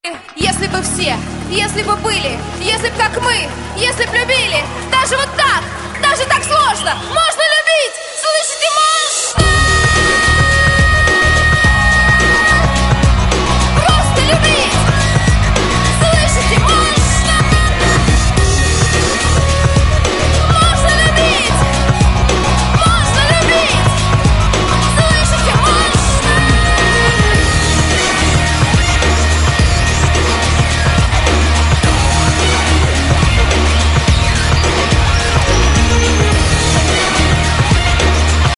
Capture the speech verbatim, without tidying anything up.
Если бы все, если бы были, если б как мы, если б любили, даже вот так, даже так сложно, можно любить, слышите, можно!